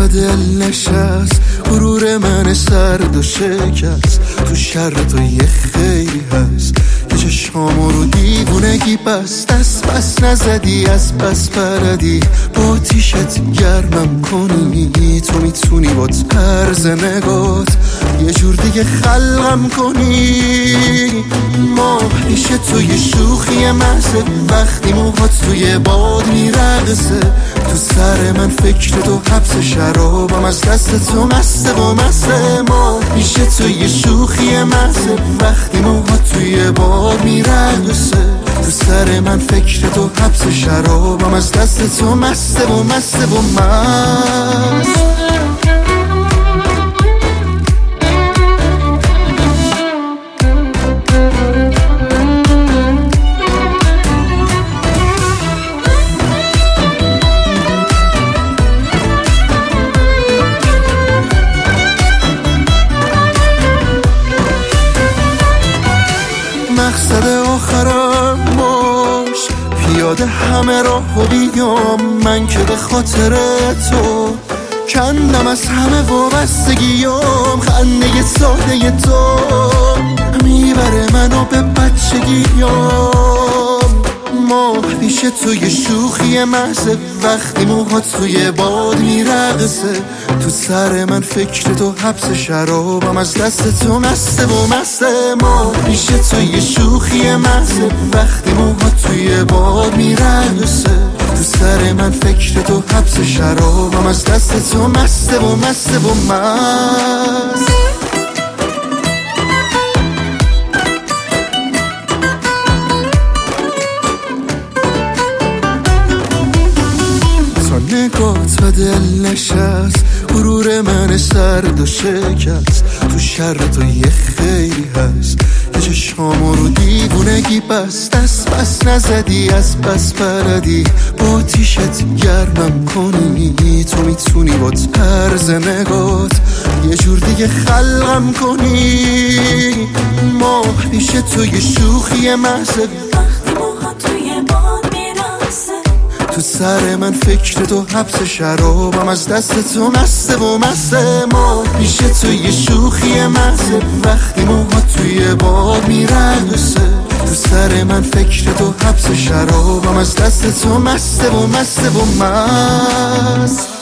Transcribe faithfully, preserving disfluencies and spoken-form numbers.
و دل نشست، غرور من سرد و شکست. تو شر تو یه خیلی هست که چشمامو رو دیوونگی بست. دست بس نزدی از بس پردی، با تیشت گرمم کنی. تو میتونی با طرز نگات یه جور دیگه خلقم کنی. ما پیش تو یه شوخی محضه، وقتی موهات توی باد میرقصه. تو سر من فکر تو حبس شرابم، از دست تو مسته و مسته. ما پیش تو یه شوخی محضه، وقتی موهات توی باد میرقصه. تو سر من فکر تو حبس شرابم، از دست تو مسته و مسته و مست. مقصد آخرم باش، پیاده همه راهو بیام. من که به خاطر تو کندم از همه وابستگیام. خنده ساده تو میبره منو به بچگیام. ما پیش تو یه شوخی محضه، وقتی موهات توی باد میرقصه. تو سر من فکر تو حبس شرابم، از دست تو مسته و مسته. ما پیش تو یه شوخی محضه، وقتی موهات توی باد میرقصه. تو سر من فکر تو حبس شرابم، از دست تو مسته و مسته و مست. نگات و دل نشست، غرور من سرد و شکست. تو شر تو یه خیلی هست که چشمامو رو دیوونگی بست. دست بس نزدی از بس پردی، با تیشت گرمم کنی. تو میتونی با طرز نگات یه جور دیگه خلقم کنی. ما پیش تو یه شوخی محضه، وقتی موها توی باد میرقصه. تو سر من فکر تو حبس شرابم، از دست تو مسته و مسته. ما پیش تو یه شوخی محضه، وقتی موهات توی باد میرقصه. تو سر من فکر تو حبس شرابم، از دست تو مسته و مسته و مست.